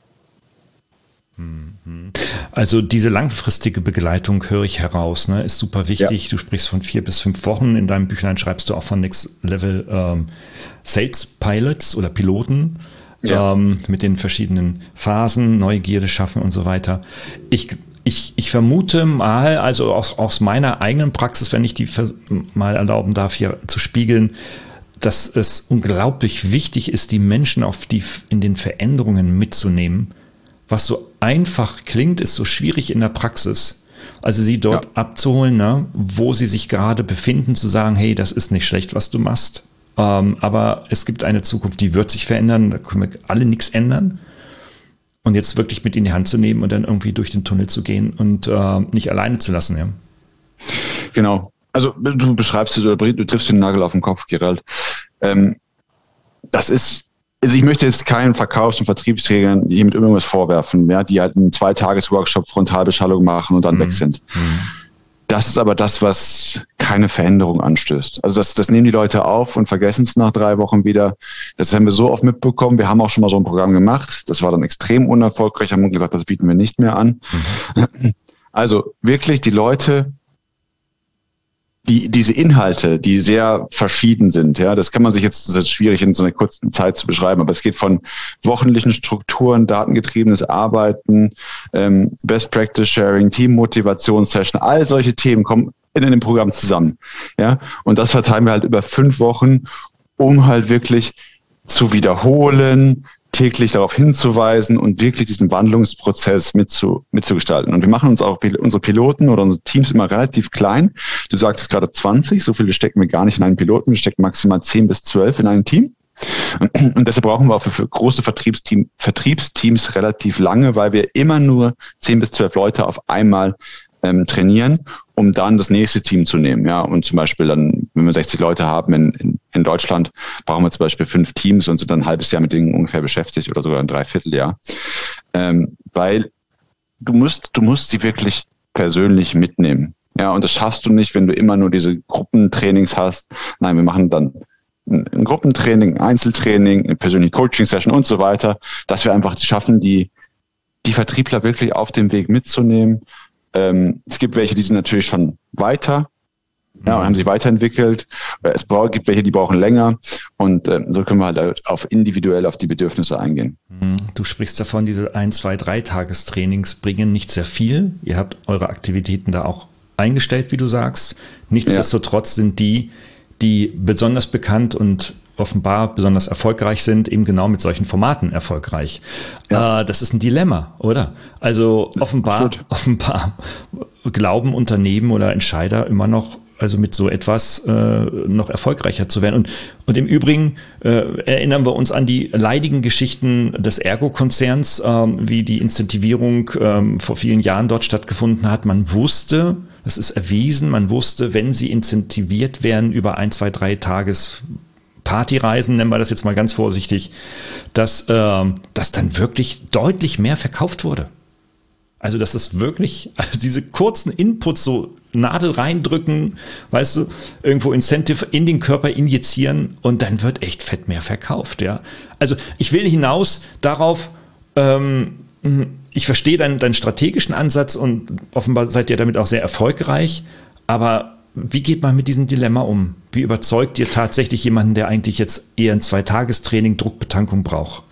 Also diese langfristige Begleitung höre ich heraus, ne, ist super wichtig. Ja. Du sprichst von 4 bis 5 Wochen. In deinem Büchlein schreibst du auch von Next Level Sales Pilots oder Piloten, ja, mit den verschiedenen Phasen, Neugierde schaffen und so weiter. Ich vermute mal, also aus meiner eigenen Praxis, wenn ich die mal erlauben darf, hier zu spiegeln, dass es unglaublich wichtig ist, die Menschen in den Veränderungen mitzunehmen. Was so einfach klingt, ist so schwierig in der Praxis. Also sie dort abzuholen, ne, wo sie sich gerade befinden, zu sagen, hey, das ist nicht schlecht, was du machst. Aber es gibt eine Zukunft, die wird sich verändern, da können wir alle nichts ändern. Und jetzt wirklich mit in die Hand zu nehmen und dann irgendwie durch den Tunnel zu gehen und nicht alleine zu lassen. Ja. Genau. Also du beschreibst es oder du triffst den Nagel auf den Kopf, Gerald. Also ich möchte jetzt keinen Verkaufs- und Vertriebsträgern hier mit irgendwas vorwerfen, ja, die halt einen 2-Tages-Workshop Frontalbeschallung machen und dann weg sind. Das ist aber das, was keine Veränderung anstößt. Also das nehmen die Leute auf und vergessen es nach 3 Wochen wieder. Das haben wir so oft mitbekommen. Wir haben auch schon mal so ein Programm gemacht. Das war dann extrem unerfolgreich. Haben gesagt, das bieten wir nicht mehr an. Also wirklich die Leute, diese Inhalte, die sehr verschieden sind, ja, das kann man sich jetzt, das ist schwierig in so einer kurzen Zeit zu beschreiben, aber es geht von wöchentlichen Strukturen, datengetriebenes Arbeiten, Best Practice Sharing, Teammotivationssession, all solche Themen kommen in einem Programm zusammen, ja, und das verteilen wir halt über 5 Wochen, um halt wirklich zu wiederholen, täglich darauf hinzuweisen und wirklich diesen Wandlungsprozess mitzugestalten. Und wir machen uns auch unsere Piloten oder unsere Teams immer relativ klein. Du sagst gerade 20, so viele stecken wir gar nicht in einen Piloten. Wir stecken maximal 10 bis 12 in ein Team. Und deshalb brauchen wir auch für große Vertriebsteams relativ lange, weil wir immer nur 10 bis 12 Leute auf einmal trainieren, um dann das nächste Team zu nehmen. Ja, und zum Beispiel dann, wenn wir 60 Leute haben in Deutschland, brauchen wir zum Beispiel 5 Teams und sind dann ein halbes Jahr mit denen ungefähr beschäftigt oder sogar ein Dreivierteljahr. Weil du musst sie wirklich persönlich mitnehmen. Ja, und das schaffst du nicht, wenn du immer nur diese Gruppentrainings hast. Nein, wir machen dann ein Gruppentraining, ein Einzeltraining, eine persönliche Coaching-Session und so weiter, dass wir einfach schaffen, die Vertriebler wirklich auf dem Weg mitzunehmen. Es gibt welche, die sind natürlich schon weiter, ja, haben sich weiterentwickelt. Es gibt welche, die brauchen länger. Und so können wir halt individuell auf die Bedürfnisse eingehen. Du sprichst davon, diese 1, 2, 3 Tagestrainings bringen nicht sehr viel. Ihr habt eure Aktivitäten da auch eingestellt, wie du sagst. Nichtsdestotrotz sind die besonders bekannt und offenbar besonders erfolgreich sind, eben genau mit solchen Formaten erfolgreich. Ja. Das ist ein Dilemma, oder? Also offenbar glauben Unternehmen oder Entscheider immer noch, also mit so etwas noch erfolgreicher zu werden. Und im Übrigen erinnern wir uns an die leidigen Geschichten des Ergo-Konzerns, wie die Incentivierung vor vielen Jahren dort stattgefunden hat. Man wusste, das ist erwiesen, man wusste, wenn sie incentiviert werden über 1, 2, 3 Tages Partyreisen, nennen wir das jetzt mal ganz vorsichtig, dass dann wirklich deutlich mehr verkauft wurde. Also das ist wirklich, also diese kurzen Inputs, so Nadel reindrücken, weißt du, irgendwo Incentive in den Körper injizieren und dann wird echt fett mehr verkauft, ja. Also ich will hinaus darauf, ich verstehe deinen strategischen Ansatz und offenbar seid ihr damit auch sehr erfolgreich, aber wie geht man mit diesem Dilemma um? Wie überzeugt ihr tatsächlich jemanden, der eigentlich jetzt eher ein 2-Tagestraining, Druckbetankung braucht?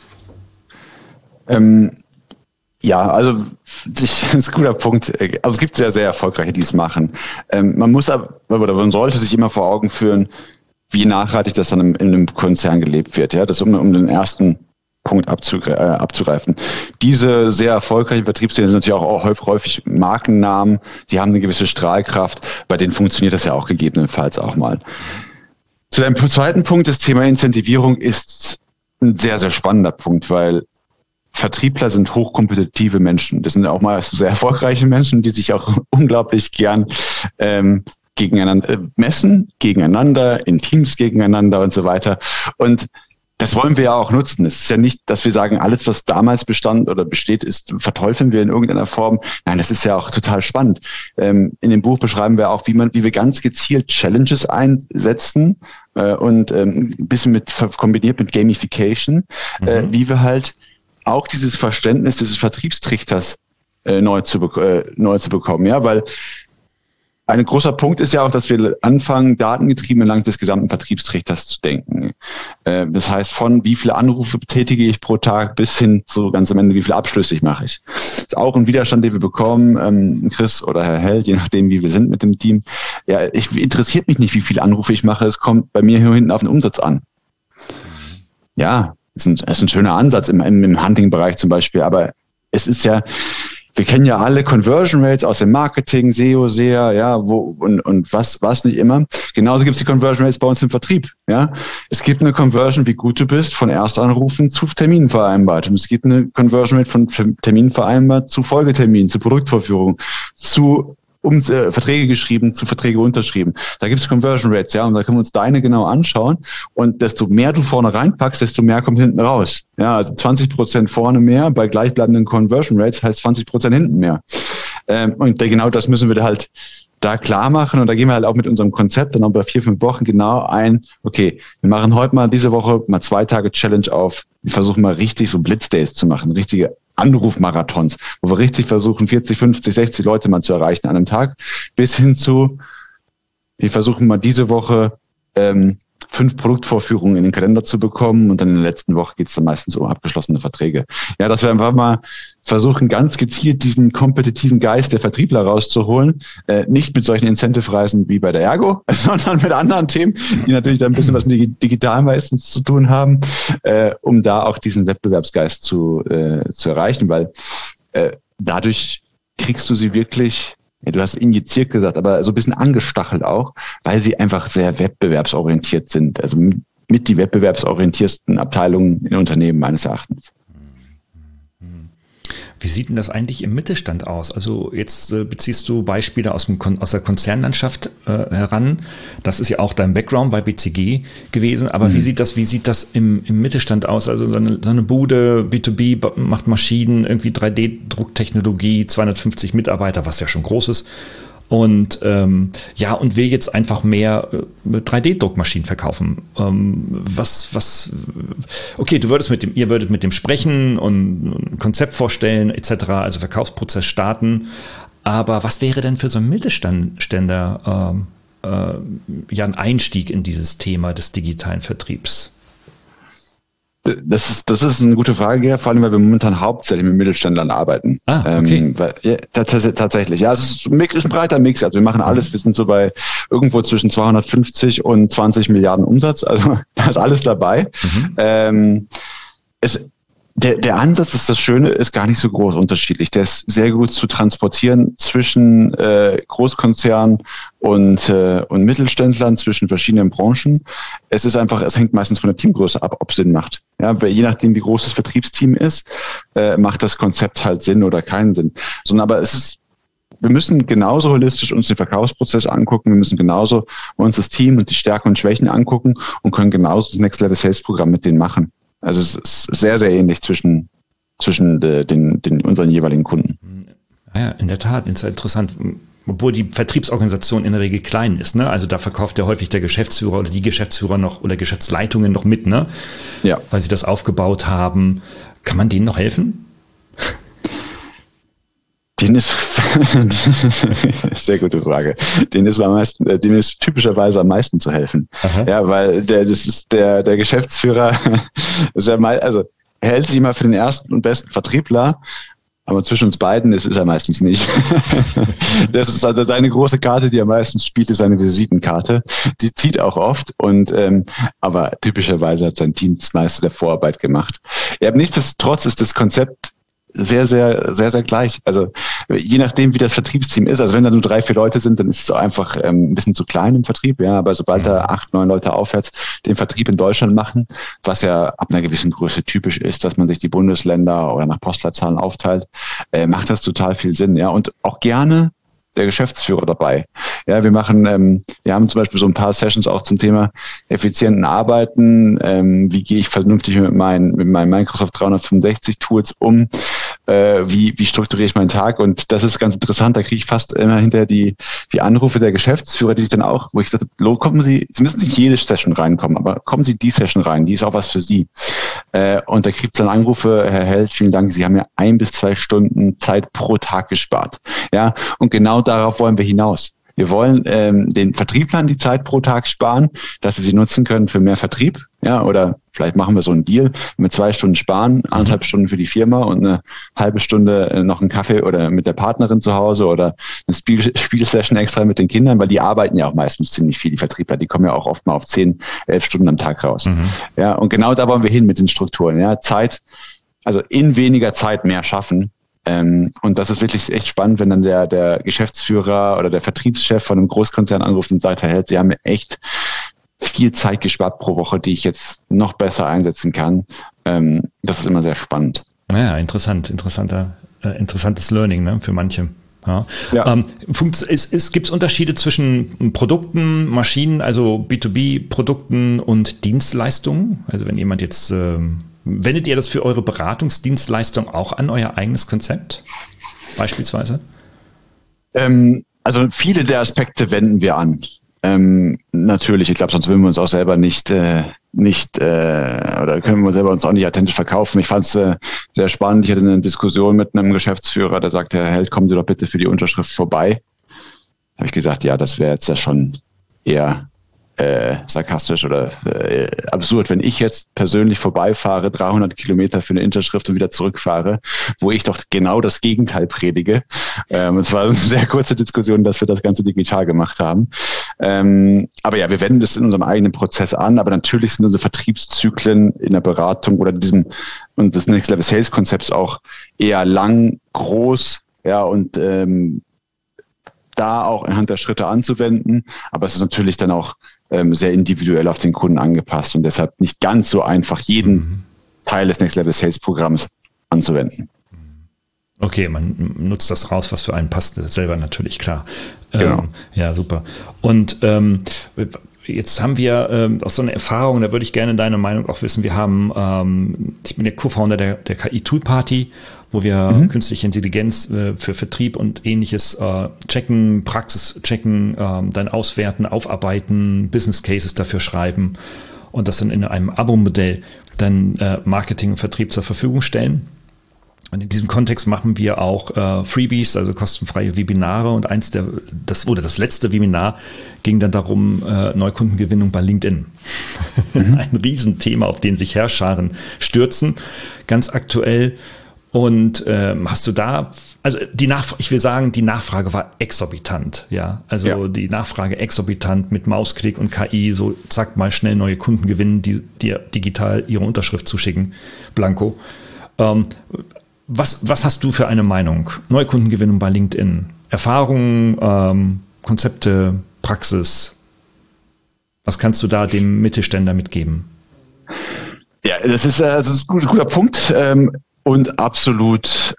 Ja, also das ist ein guter Punkt. Also es gibt sehr, sehr erfolgreiche, die es machen. Man muss aber, oder man sollte sich immer vor Augen führen, wie nachhaltig das dann in einem Konzern gelebt wird. Ja, das um den ersten Punkt abzugreifen. Diese sehr erfolgreichen Vertriebsstellen sind natürlich auch häufig Markennamen, die haben eine gewisse Strahlkraft, bei denen funktioniert das ja auch gegebenenfalls auch mal. Zu deinem zweiten Punkt, das Thema Incentivierung ist ein sehr, sehr spannender Punkt, weil Vertriebler sind hochkompetitive Menschen. Das sind auch mal sehr erfolgreiche Menschen, die sich auch unglaublich gern gegeneinander messen, gegeneinander, in Teams gegeneinander und so weiter. Und das wollen wir ja auch nutzen. Es ist ja nicht, dass wir sagen, alles, was damals bestand oder besteht, verteufeln wir in irgendeiner Form. Nein, das ist ja auch total spannend. In dem Buch beschreiben wir auch, wie wir ganz gezielt Challenges einsetzen und ein bisschen kombiniert mit Gamification, wie wir halt auch dieses Verständnis dieses Vertriebstrichters neu zu bekommen. Ja, weil ein großer Punkt ist ja auch, dass wir anfangen, datengetrieben entlang des gesamten Vertriebstrichters zu denken. Das heißt, von wie viele Anrufe tätige ich pro Tag bis hin zu ganz am Ende, wie viele Abschlüsse mache ich. Das ist auch ein Widerstand, den wir bekommen, Chris oder Herr Held, je nachdem, wie wir sind mit dem Team. Ja, interessiert mich nicht, wie viele Anrufe ich mache. Es kommt bei mir hier hinten auf den Umsatz an. Ja, das ist ein schöner Ansatz im Hunting-Bereich zum Beispiel, aber es ist ja, wir kennen ja alle Conversion Rates aus dem Marketing, SEO, SEA, ja, und was nicht immer. Genauso gibt es die Conversion Rates bei uns im Vertrieb, ja. Es gibt eine Conversion, wie gut du bist, von Erstanrufen zu Terminen vereinbart. Und es gibt eine Conversion Rate von Terminen vereinbart zu Folgeterminen, zu Produktvorführung, zu Verträge geschrieben, zu Verträge unterschrieben. Da gibt es Conversion Rates, ja, und da können wir uns deine genau anschauen. Und desto mehr du vorne reinpackst, desto mehr kommt hinten raus. Ja, also 20% vorne mehr bei gleichbleibenden Conversion Rates heißt 20% hinten mehr. Und genau das müssen wir halt da klar machen. Und da gehen wir halt auch mit unserem Konzept dann auch bei 4-5 Wochen genau ein, okay, wir machen heute mal diese Woche mal 2 Tage Challenge auf. Wir versuchen mal richtig so Blitzdays zu machen, richtige Anrufmarathons, wo wir richtig versuchen, 40, 50, 60 Leute mal zu erreichen an einem Tag, bis hin zu, wir versuchen mal diese Woche 5 Produktvorführungen in den Kalender zu bekommen und dann in der letzten Woche geht es dann meistens um abgeschlossene Verträge. Ja, dass wir einfach mal versuchen, ganz gezielt diesen kompetitiven Geist der Vertriebler rauszuholen, nicht mit solchen Incentive-Reisen wie bei der Ergo, sondern mit anderen Themen, die natürlich dann ein bisschen was mit digital meistens zu tun haben, um da auch diesen Wettbewerbsgeist zu erreichen, weil dadurch kriegst du sie wirklich, ja, du hast injiziert gesagt, aber so ein bisschen angestachelt auch, weil sie einfach sehr wettbewerbsorientiert sind. Also mit die wettbewerbsorientiersten Abteilungen in Unternehmen meines Erachtens. Wie sieht denn das eigentlich im Mittelstand aus? Also jetzt beziehst du Beispiele aus der Konzernlandschaft heran. Das ist ja auch dein Background bei BCG gewesen. Aber wie sieht das im Mittelstand aus? Also so eine Bude, B2B, macht Maschinen, irgendwie 3D-Drucktechnologie, 250 Mitarbeiter, was ja schon groß ist. und und will jetzt einfach mehr 3D-Druckmaschinen verkaufen. Okay, ihr würdet mit dem sprechen und ein Konzept vorstellen etc., also Verkaufsprozess starten, aber was wäre denn für so einen Mittelständler ein Einstieg in dieses Thema des digitalen Vertriebs? Das ist eine gute Frage, vor allem, weil wir momentan hauptsächlich mit Mittelständlern arbeiten. Okay. Tatsächlich. Ja, es ist ein breiter Mix. Also wir machen alles. Wir sind so bei irgendwo zwischen 250 und 20 Milliarden Umsatz. Also da ist alles dabei. Der Ansatz ist das Schöne, ist gar nicht so groß unterschiedlich. Der ist sehr gut zu transportieren zwischen Großkonzernen und Mittelständlern, zwischen verschiedenen Branchen. Es hängt meistens von der Teamgröße ab, ob es Sinn macht. Ja, je nachdem, wie groß das Vertriebsteam ist, macht das Konzept halt Sinn oder keinen Sinn. Aber wir müssen genauso holistisch uns den Verkaufsprozess angucken. Wir müssen genauso uns das Team und die Stärken und Schwächen angucken und können genauso das Next Level Sales Programm mit denen machen. Also es ist sehr, sehr ähnlich zwischen unseren jeweiligen Kunden. Ja, in der Tat, ist interessant. Obwohl die Vertriebsorganisation in der Regel klein ist, ne? Also da verkauft ja häufig der Geschäftsführer oder die Geschäftsführer noch oder Geschäftsleitungen noch mit, ne? Ja. Weil sie das aufgebaut haben. Kann man denen noch helfen? Denen ist sehr gute Frage. Denen ist typischerweise am meisten zu helfen. Aha. Ja, weil der Geschäftsführer er hält sich immer für den ersten und besten Vertriebler, aber zwischen uns beiden ist er meistens nicht. Das ist also seine große Karte, die er meistens spielt, ist seine Visitenkarte. Die zieht auch oft aber typischerweise hat sein Team das meiste der Vorarbeit gemacht. Ja, nichtsdestotrotz ist das Konzept sehr, sehr, sehr, sehr gleich. Also je nachdem, wie das Vertriebsteam ist. Also wenn da nur 3, 4 Leute sind, dann ist es einfach ein bisschen zu klein im Vertrieb. Ja, aber sobald da 8, 9 Leute aufwärts den Vertrieb in Deutschland machen, was ja ab einer gewissen Größe typisch ist, dass man sich die Bundesländer oder nach Postleitzahlen aufteilt, macht das total viel Sinn. Ja, und auch gerne der Geschäftsführer dabei. Ja, wir haben zum Beispiel so ein paar Sessions auch zum Thema effizienten Arbeiten. Wie gehe ich vernünftig mit meinen Microsoft 365 Tools um? Wie strukturiere ich meinen Tag? Und das ist ganz interessant. Da kriege ich fast immer hinterher die Anrufe der Geschäftsführer, die sich dann auch, wo ich sagte, kommen Sie müssen nicht jede Session reinkommen, aber kommen Sie die Session rein, die ist auch was für Sie. Und da kriegt dann Anrufe, Herr Held, vielen Dank, Sie haben ja 1 bis 2 Stunden Zeit pro Tag gespart. Ja, und genau darauf wollen wir hinaus. Wir wollen den Vertrieblern die Zeit pro Tag sparen, dass sie nutzen können für mehr Vertrieb. Ja, oder vielleicht machen wir so einen Deal mit 2 Stunden sparen, 1,5 Stunden für die Firma und eine halbe Stunde noch einen Kaffee oder mit der Partnerin zu Hause oder eine Spielsession extra mit den Kindern, weil die arbeiten ja auch meistens ziemlich viel, die Vertriebler. Die kommen ja auch oft mal auf 10, 11 Stunden am Tag raus. Ja, und genau da wollen wir hin mit den Strukturen. Ja, also in weniger Zeit mehr schaffen. Und das ist wirklich echt spannend, wenn dann der Geschäftsführer oder der Vertriebschef von einem Großkonzern anruft und sagt, Herr Held, Sie haben mir echt viel Zeit gespart pro Woche, die ich jetzt noch besser einsetzen kann. Das ist immer sehr spannend. Ja, interessantes Learning, ne, für manche. Ja. Ja. Gibt es Unterschiede zwischen Produkten, Maschinen, also B2B-Produkten und Dienstleistungen? Also wenn jemand jetzt... wendet ihr das für eure Beratungsdienstleistung auch an, euer eigenes Konzept beispielsweise? Also viele der Aspekte wenden wir an. Natürlich, ich glaube, sonst würden wir uns auch selber nicht oder können wir selber uns auch nicht authentisch verkaufen. Ich fand es sehr spannend. Ich hatte eine Diskussion mit einem Geschäftsführer, der sagte, Herr Held, kommen Sie doch bitte für die Unterschrift vorbei. Habe ich gesagt, ja, das wäre jetzt ja schon eher sarkastisch oder absurd, wenn ich jetzt persönlich vorbeifahre, 300 Kilometer für eine Unterschrift und wieder zurückfahre, wo ich doch genau das Gegenteil predige. Es war eine sehr kurze Diskussion, dass wir das Ganze digital gemacht haben. Aber ja, wir wenden das in unserem eigenen Prozess an, aber natürlich sind unsere Vertriebszyklen in der Beratung oder und des Next Level Sales Konzepts auch eher lang, groß, ja, und da auch anhand der Schritte anzuwenden. Aber es ist natürlich dann auch sehr individuell auf den Kunden angepasst und deshalb nicht ganz so einfach, jeden Teil des Next Level Sales Programms anzuwenden. Okay, man nutzt das raus, was für einen passt, das ist selber natürlich klar. Genau. Ja, super. Und jetzt haben wir auch so eine Erfahrung, da würde ich gerne deine Meinung auch wissen. Wir haben, ich bin der Co-Founder der KI Tool Party wo wir künstliche Intelligenz für Vertrieb und ähnliches checken, Praxis checken, dann auswerten, aufarbeiten, Business Cases dafür schreiben und das dann in einem Abo-Modell dann Marketing und Vertrieb zur Verfügung stellen. Und in diesem Kontext machen wir auch Freebies, also kostenfreie Webinare. Und das letzte Webinar ging dann darum, Neukundengewinnung bei LinkedIn. Ein Riesenthema, auf den sich Herrscharen stürzen, ganz aktuell. Und hast du da, also ich will sagen, die Nachfrage war exorbitant, ja. Also die Nachfrage exorbitant mit Mausklick und KI, so zack, mal schnell neue Kunden gewinnen, die dir digital ihre Unterschrift zuschicken, blanko. Was hast du für eine Meinung? Neukundengewinnung bei LinkedIn, Erfahrungen, Konzepte, Praxis. Was kannst du da dem Mittelständler mitgeben? Ja, das ist ein guter Punkt. Und absolut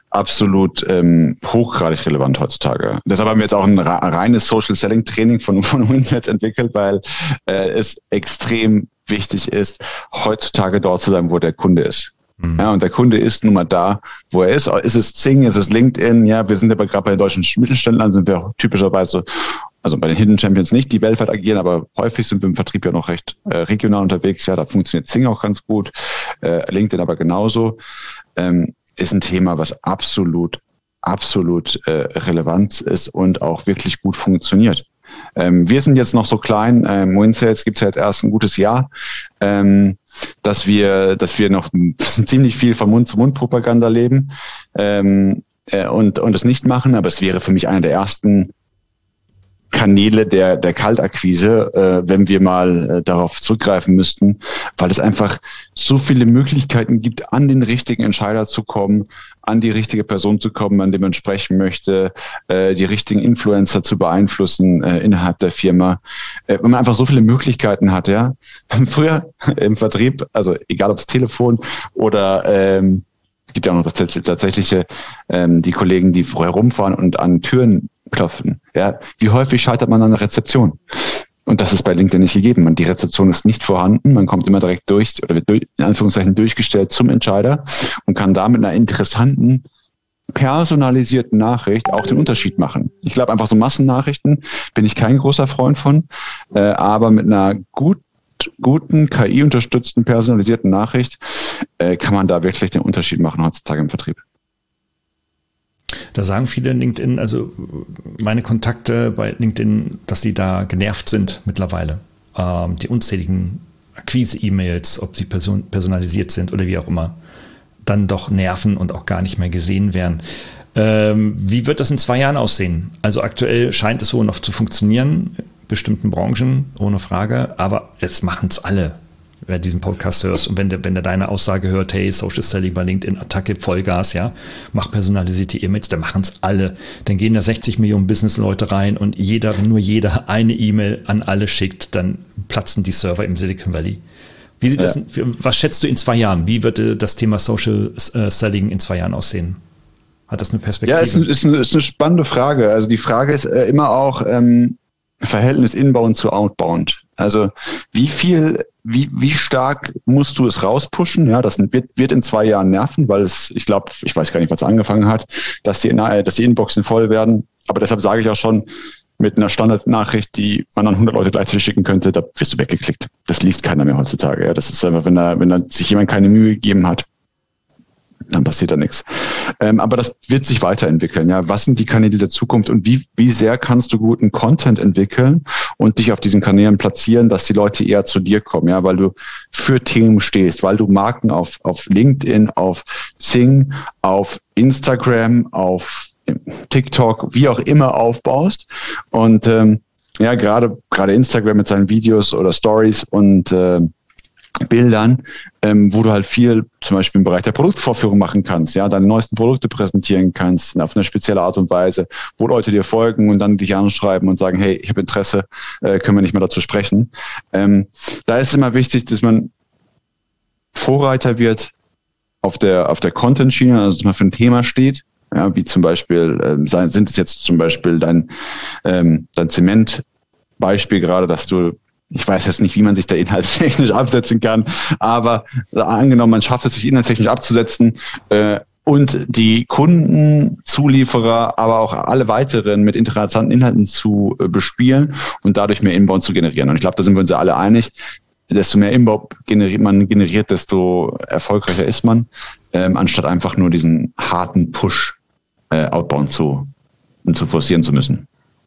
hochgradig relevant heutzutage. Deshalb haben wir jetzt auch ein reines Social Selling Training von uns jetzt entwickelt, weil es extrem wichtig ist, heutzutage dort zu sein, wo der Kunde ist. Ja, und der Kunde ist nun mal da, wo er ist. Ist es Xing, ist es LinkedIn? Ja, wir sind aber gerade bei den deutschen Mittelständlern, sind wir typischerweise, also bei den Hidden Champions nicht, die weltweit agieren, aber häufig sind wir im Vertrieb ja noch recht regional unterwegs. Ja, da funktioniert Xing auch ganz gut, LinkedIn aber genauso. Ist ein Thema, was absolut relevant ist und auch wirklich gut funktioniert. Wir sind jetzt noch so klein, WinSales gibt es ja jetzt erst ein gutes Jahr, dass wir noch ziemlich viel von Mund-zu-Mund-Propaganda leben und das nicht machen, aber es wäre für mich einer der ersten Kanäle der Kaltakquise, wenn wir mal darauf zurückgreifen müssten, weil es einfach so viele Möglichkeiten gibt, an den richtigen Entscheider zu kommen, an die richtige Person zu kommen, an dem man sprechen möchte, die richtigen Influencer zu beeinflussen innerhalb der Firma. Wenn man einfach so viele Möglichkeiten hat, ja. Früher im Vertrieb, also egal ob das Telefon oder gibt ja auch noch tatsächliche die Kollegen, die vorher rumfahren und an Türen klopfen. Ja, wie häufig scheitert man an der Rezeption? Und das ist bei LinkedIn nicht gegeben. Die Rezeption ist nicht vorhanden. Man kommt immer direkt durch oder wird in Anführungszeichen durchgestellt zum Entscheider und kann da mit einer interessanten, personalisierten Nachricht auch den Unterschied machen. Ich glaube, einfach so Massennachrichten bin ich kein großer Freund von, aber mit einer guten, KI-unterstützten, personalisierten Nachricht kann man da wirklich den Unterschied machen heutzutage im Vertrieb. Da sagen viele in LinkedIn, also meine Kontakte bei LinkedIn, dass sie da genervt sind mittlerweile. Die unzähligen Akquise-E-Mails, ob sie personalisiert sind oder wie auch immer, dann doch nerven und auch gar nicht mehr gesehen werden. Wie wird das in 2 Jahren aussehen? Also aktuell scheint es so noch zu funktionieren, in bestimmten Branchen, ohne Frage, aber jetzt machen es alle. Wer diesen Podcast hörst und wenn der deine Aussage hört, hey, Social Selling bei LinkedIn, Attacke, Vollgas, ja, mach personalisierte E-Mails, dann machen es alle. Dann gehen da 60 Millionen Business-Leute rein und wenn nur jeder eine E-Mail an alle schickt, dann platzen die Server im Silicon Valley. Wie sieht das, was schätzt du in 2 Jahren? Wie wird das Thema Social Selling in 2 Jahren aussehen? Hat das eine Perspektive? Ja, ist eine spannende Frage. Also die Frage ist immer auch Verhältnis Inbound zu Outbound. Also wie stark musst du es rauspushen? Ja, das wird in 2 Jahren nerven, weil ich weiß gar nicht, was angefangen hat, dass die Inboxen voll werden. Aber deshalb sage ich auch schon, mit einer Standardnachricht, die man an 100 Leute gleichzeitig schicken könnte, da wirst du weggeklickt. Das liest keiner mehr heutzutage. Ja, das ist einfach, wenn da sich jemand keine Mühe gegeben hat, dann passiert da nichts. Aber das wird sich weiterentwickeln. Ja, was sind die Kanäle der Zukunft und wie sehr kannst du guten Content entwickeln und dich auf diesen Kanälen platzieren, dass die Leute eher zu dir kommen, ja, weil du für Themen stehst, weil du Marken auf LinkedIn, auf Xing, auf Instagram, auf TikTok, wie auch immer aufbaust und ja, gerade Instagram mit seinen Videos oder Stories und Bildern, wo du halt viel zum Beispiel im Bereich der Produktvorführung machen kannst, ja, deine neuesten Produkte präsentieren kannst auf eine spezielle Art und Weise, wo Leute dir folgen und dann dich anschreiben und sagen, hey, ich habe Interesse, können wir nicht mehr dazu sprechen. Da ist immer wichtig, dass man Vorreiter wird auf der Content-Schiene, also dass man für ein Thema steht, ja, wie zum Beispiel, sind es jetzt zum Beispiel dein Zement-Beispiel gerade, dass du, ich weiß jetzt nicht, wie man sich da inhaltstechnisch absetzen kann, aber angenommen, man schafft es, sich inhaltstechnisch abzusetzen, und die Kunden, Zulieferer, aber auch alle weiteren mit interessanten Inhalten zu bespielen und dadurch mehr Inbound zu generieren. Und ich glaube, da sind wir uns ja alle einig. Desto mehr Inbound man generiert, desto erfolgreicher ist man, anstatt einfach nur diesen harten Push Outbound zu forcieren zu müssen.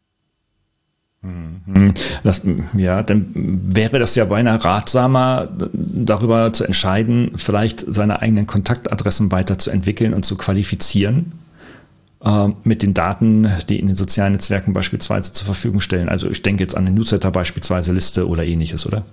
Dann wäre das ja beinahe ratsamer, darüber zu entscheiden, vielleicht seine eigenen Kontaktadressen weiterzuentwickeln und zu qualifizieren mit den Daten, die in den sozialen Netzwerken beispielsweise zur Verfügung stellen. Also ich denke jetzt an eine Newsletter beispielsweise, Liste oder ähnliches, oder?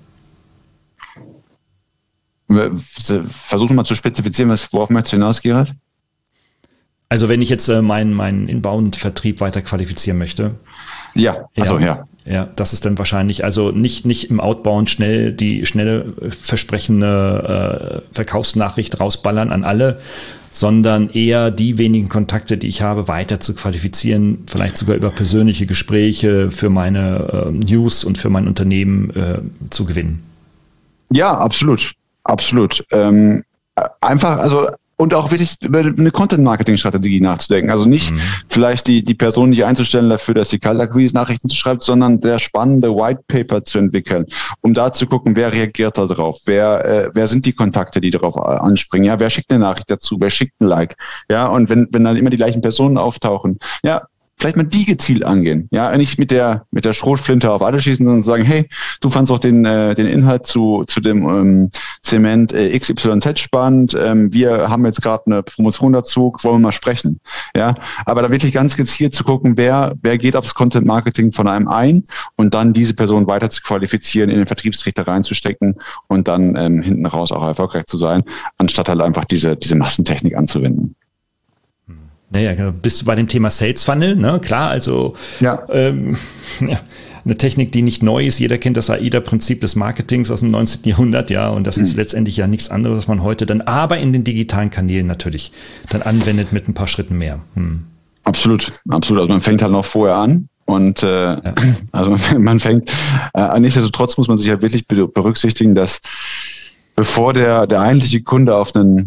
Versuchen mal zu spezifizieren, worauf möchtest du hinaus, Gerald? Also wenn ich jetzt meinen Inbound-Vertrieb weiter qualifizieren möchte. Ja, also ja. Ja, das ist dann wahrscheinlich, also nicht im Outbound die schnelle versprechende Verkaufsnachricht rausballern an alle, sondern eher die wenigen Kontakte, die ich habe, weiter zu qualifizieren, vielleicht sogar über persönliche Gespräche für meine News und für mein Unternehmen zu gewinnen. Ja, absolut. Absolut. Einfach, also und auch wirklich über eine Content-Marketing-Strategie nachzudenken. Also nicht vielleicht die Person nicht einzustellen dafür, dass sie Kaltakquise-Nachrichten schreibt, sondern der spannende White Paper zu entwickeln, um da zu gucken, wer reagiert da drauf, wer sind die Kontakte, die darauf anspringen, ja, wer schickt eine Nachricht dazu, wer schickt ein Like, ja, und wenn dann immer die gleichen Personen auftauchen, ja, vielleicht mal die gezielt angehen, ja, nicht mit der Schrotflinte auf alle schießen, sondern sagen, hey, du fandst auch den Inhalt zu dem Zement XYZ spannend, wir haben jetzt gerade eine Promotion dazu, wollen wir mal sprechen, ja, aber da wirklich ganz gezielt zu gucken, wer geht aufs Content Marketing von einem ein und dann diese Person weiter zu qualifizieren, in den Vertriebstrichter reinzustecken und dann hinten raus auch erfolgreich zu sein, anstatt halt einfach diese Massentechnik anzuwenden. Naja, bist du bei dem Thema Sales Funnel, ne? Klar, also eine Technik, die nicht neu ist. Jeder kennt das AIDA-Prinzip des Marketings aus dem 19. Jahrhundert, ja, und das ist letztendlich ja nichts anderes, was man heute dann aber in den digitalen Kanälen natürlich dann anwendet mit ein paar Schritten mehr. Absolut. Also man fängt halt noch vorher an. Und also man fängt, nichtsdestotrotz muss man sich halt wirklich berücksichtigen, dass bevor der eigentliche Kunde auf einen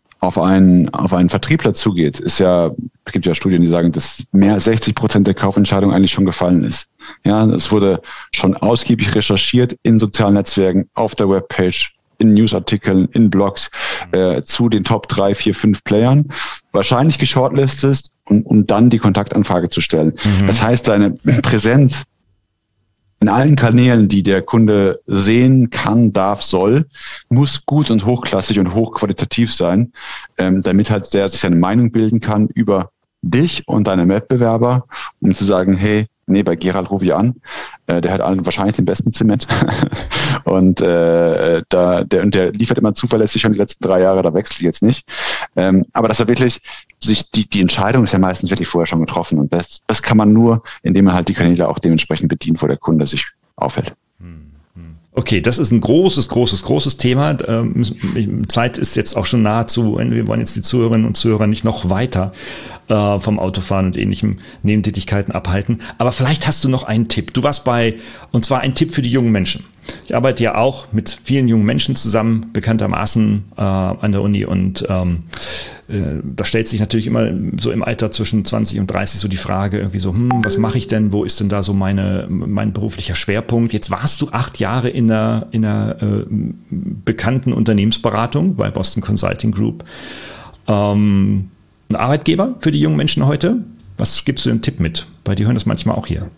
Vertriebler zugeht, es gibt ja Studien, die sagen, dass mehr als 60% der Kaufentscheidung eigentlich schon gefallen ist. Ja, es wurde schon ausgiebig recherchiert in sozialen Netzwerken, auf der Webpage, in Newsartikeln, in Blogs zu den Top 3, 4, 5 Playern, wahrscheinlich geshortlistet, um dann die Kontaktanfrage zu stellen. Das heißt, deine Präsenz in allen Kanälen, die der Kunde sehen kann, darf, soll, muss gut und hochklassig und hochqualitativ sein, damit halt der sich seine Meinung bilden kann über dich und deine Wettbewerber, um zu sagen, hey, nee, bei Gerald rufe ich an, der hat wahrscheinlich den besten Zement und der liefert immer zuverlässig schon die letzten 3 Jahre, da wechsle ich jetzt nicht. Aber dass er wirklich sich die Entscheidung ist ja meistens wirklich vorher schon getroffen und das kann man nur, indem man halt die Kanäle auch dementsprechend bedient, wo der Kunde sich aufhält. Okay, das ist ein großes Thema. Zeit ist jetzt auch schon nahezu. Wir wollen jetzt die Zuhörerinnen und Zuhörer nicht noch weiter vom Autofahren und ähnlichen Nebentätigkeiten abhalten. Aber vielleicht hast du noch einen Tipp. Du warst und zwar ein Tipp für die jungen Menschen. Ich arbeite ja auch mit vielen jungen Menschen zusammen, bekanntermaßen an der Uni und da stellt sich natürlich immer so im Alter zwischen 20 und 30 so die Frage irgendwie so, was mache ich denn, wo ist denn da so mein beruflicher Schwerpunkt? Jetzt warst du 8 Jahre in einer bekannten Unternehmensberatung bei Boston Consulting Group. Ein Arbeitgeber für die jungen Menschen heute? Was gibst du einen Tipp mit? Weil die hören das manchmal auch hier.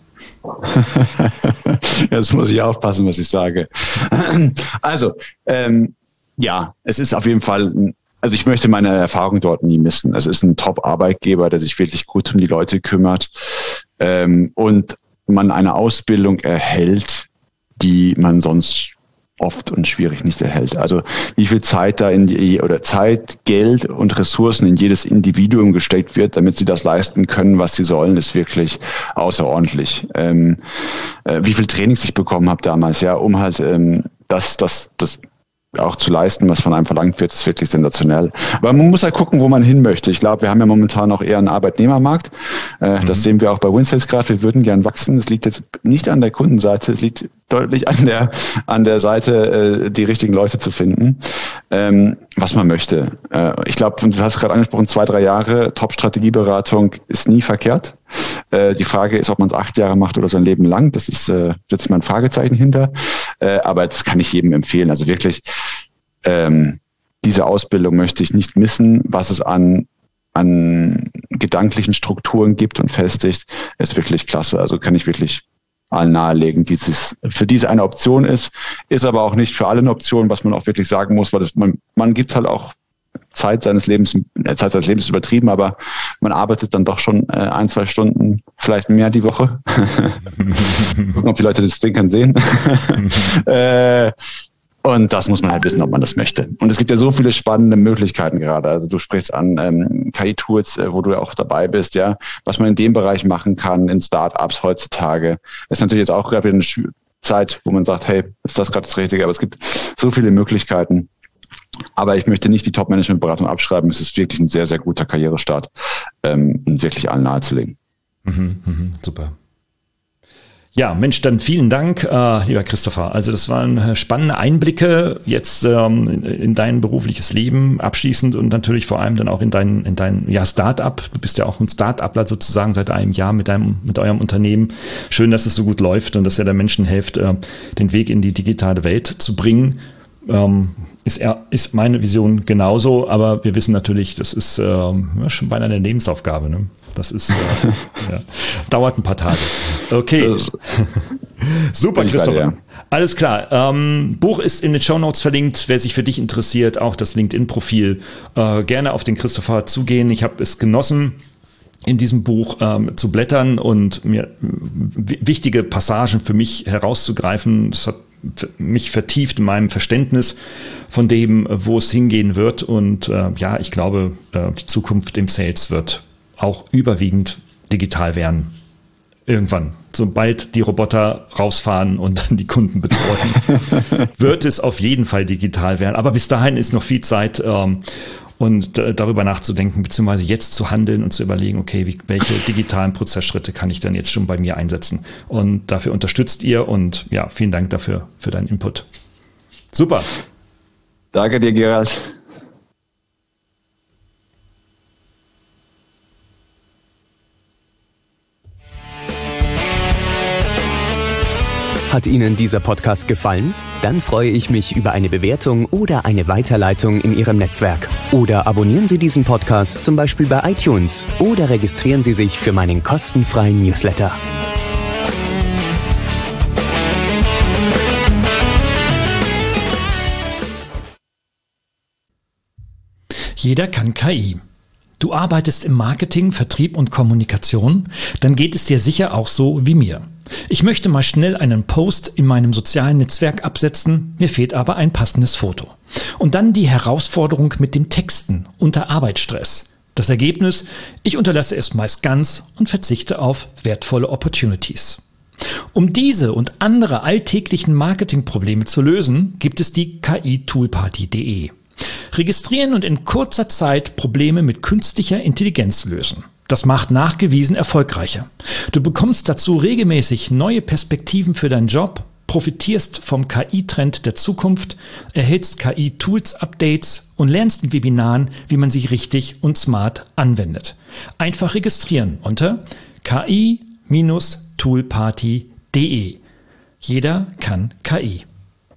Jetzt muss ich aufpassen, was ich sage. Also, es ist auf jeden Fall, also ich möchte meine Erfahrung dort nie missen. Es ist ein Top-Arbeitgeber, der sich wirklich gut um die Leute kümmert und man eine Ausbildung erhält, die man sonst oft und schwierig nicht erhält. Also wie viel Zeit da Zeit, Geld und Ressourcen in jedes Individuum gesteckt wird, damit sie das leisten können, was sie sollen, ist wirklich außerordentlich. Wie viel Trainings ich bekommen habe damals, ja, um halt das auch zu leisten, was von einem verlangt wird, ist wirklich sensationell. Aber man muss halt gucken, wo man hin möchte. Ich glaube, wir haben ja momentan auch eher einen Arbeitnehmermarkt. Das sehen wir auch bei Winsales gerade. Wir würden gern wachsen. Es liegt jetzt nicht an der Kundenseite, es liegt deutlich an der Seite, die richtigen Leute zu finden, was man möchte. Ich glaube, du hast gerade angesprochen, 2-3 Jahre Top-Strategieberatung ist nie verkehrt. Die Frage ist, ob man es 8 Jahre macht oder sein Leben lang. Das ist, setzt man ein Fragezeichen hinter. Aber das kann ich jedem empfehlen. Also wirklich, diese Ausbildung möchte ich nicht missen. Was es an gedanklichen Strukturen gibt und festigt, ist wirklich klasse. Also kann ich wirklich allen nahelegen, für diese eine Option ist aber auch nicht für alle eine Option, was man auch wirklich sagen muss, weil man gibt halt auch Zeit seines Lebens ist übertrieben, aber man arbeitet dann doch schon 1-2 Stunden, vielleicht mehr die Woche. Gucken, ob die Leute das Ding kann sehen. Und das muss man halt wissen, ob man das möchte. Und es gibt ja so viele spannende Möglichkeiten gerade. Also du sprichst an KI-Tools, wo du ja auch dabei bist, ja, was man in dem Bereich machen kann, in Startups heutzutage. Das ist natürlich jetzt auch gerade wieder eine Zeit, wo man sagt, hey, ist das gerade das Richtige? Aber es gibt so viele Möglichkeiten. Aber ich möchte nicht die Top-Management-Beratung abschreiben. Es ist wirklich ein sehr, sehr guter Karrierestart, wirklich allen nahezulegen. Super. Ja, Mensch, dann vielen Dank, lieber Christopher. Also das waren spannende Einblicke jetzt in dein berufliches Leben abschließend und natürlich vor allem dann auch in dein Start-up. Du bist ja auch ein Start-upler sozusagen seit einem Jahr mit eurem Unternehmen. Schön, dass es so gut läuft und dass ihr der Menschen helft, den Weg in die digitale Welt zu bringen. Ist meine Vision genauso, aber wir wissen natürlich, das ist schon beinahe eine Lebensaufgabe. Ne? Das ist dauert ein paar Tage. Okay. Super, Christopher. Ja. Alles klar. Buch ist in den Shownotes verlinkt. Wer sich für dich interessiert, auch das LinkedIn-Profil, gerne auf den Christopher zugehen. Ich habe es genossen, in diesem Buch zu blättern und mir wichtige Passagen für mich herauszugreifen. Das hat mich vertieft in meinem Verständnis von dem, wo es hingehen wird. Und ich glaube, die Zukunft im Sales wird auch überwiegend digital werden. Irgendwann, sobald die Roboter rausfahren und dann die Kunden betreuen, wird es auf jeden Fall digital werden. Aber bis dahin ist noch viel Zeit, und darüber nachzudenken, beziehungsweise jetzt zu handeln und zu überlegen, okay, welche digitalen Prozessschritte kann ich denn jetzt schon bei mir einsetzen? Und dafür unterstützt ihr und ja, vielen Dank dafür, für deinen Input. Super. Danke dir, Gerald. Hat Ihnen dieser Podcast gefallen? Dann freue ich mich über eine Bewertung oder eine Weiterleitung in Ihrem Netzwerk. Oder abonnieren Sie diesen Podcast zum Beispiel bei iTunes oder registrieren Sie sich für meinen kostenfreien Newsletter. Jeder kann KI. Du arbeitest im Marketing, Vertrieb und Kommunikation? Dann geht es dir sicher auch so wie mir. Ich möchte mal schnell einen Post in meinem sozialen Netzwerk absetzen, mir fehlt aber ein passendes Foto. Und dann die Herausforderung mit dem Texten unter Arbeitsstress. Das Ergebnis: Ich unterlasse es meist ganz und verzichte auf wertvolle Opportunities. Um diese und andere alltäglichen Marketingprobleme zu lösen, gibt es die KI-Toolparty.de. Registrieren und in kurzer Zeit Probleme mit künstlicher Intelligenz lösen. Das macht nachgewiesen erfolgreicher. Du bekommst dazu regelmäßig neue Perspektiven für deinen Job, profitierst vom KI-Trend der Zukunft, erhältst KI-Tools-Updates und lernst in Webinaren, wie man sie richtig und smart anwendet. Einfach registrieren unter ki-toolparty.de. Jeder kann KI.